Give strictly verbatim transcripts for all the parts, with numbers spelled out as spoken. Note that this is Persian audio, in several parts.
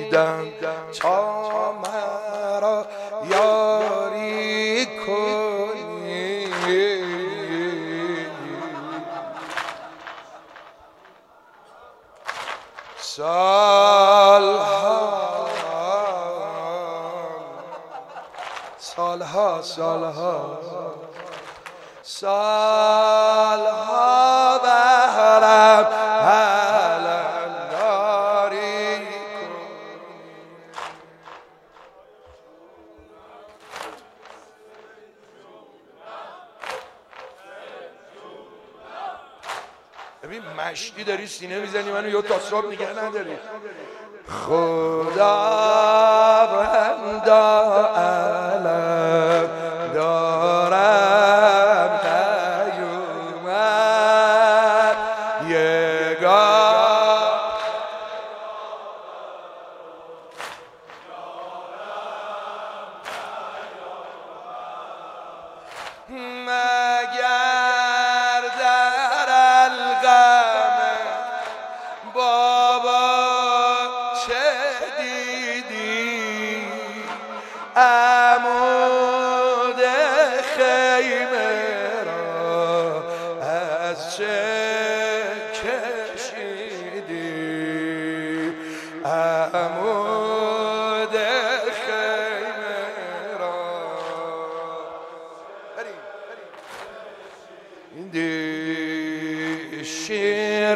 دیدم تا مرا یاری کنی. سالها سالها سالها سالها بهرم علمداری کن. ببین مشتی داری سینه میزنی منو یا تا صبح نگه نداری. خداوندا علم دارم قیومت یگان مگر در الغم بابا چه دیدی عمود خیمه را از چه کشیدی عمود خیمه را دی شیر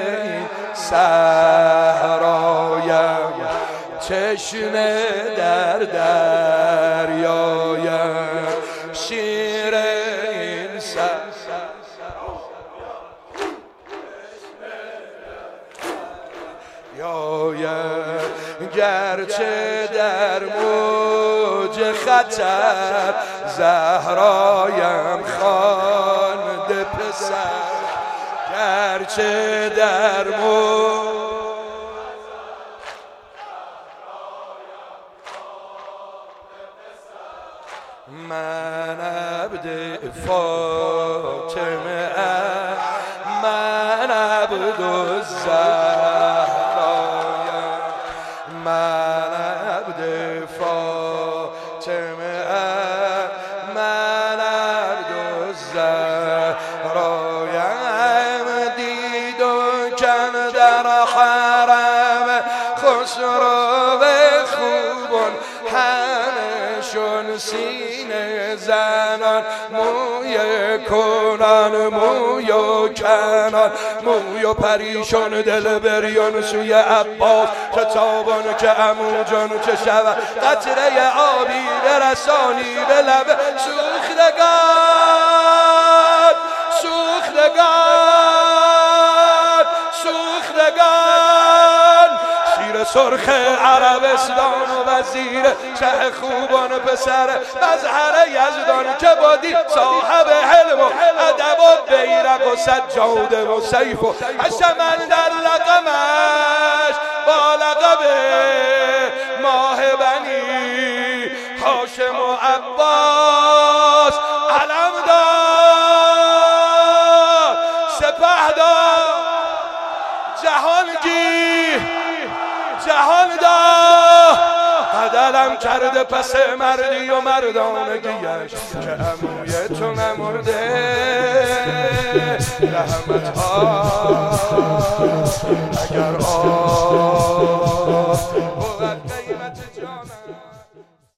صحرایم چشمه در دریایم شیر این صحرایم گرچه در موج خطر زهرایم خوانده پسر گرچه در موج من عبد فاطمه من عبد الزهرایم من عبد فاطمه من عبد الزهرایم دید و کن در حرم خسرو خوبان همشون سینه زنان موی کنان موی و کنان موی و پریشان دل بریان سوی عباس چه تابان که عمو جان چه شود قطره آبی برسانی به لب سوختگان سوختگان سوختگان شیر سرخ عربستان و وزیر شه خوبان پسر مظهر یزدان که بادی صاحب حلم و ادب و بیرق و سجاده و سیف و حشمن در لقمش با لقب ماه بنی هاشم و عباس علم دار سپهدار جهانگیر جهان دار قدرم کرده پس مردی و مردانگیش که عموی تو نمرده رحمت ها اگر آه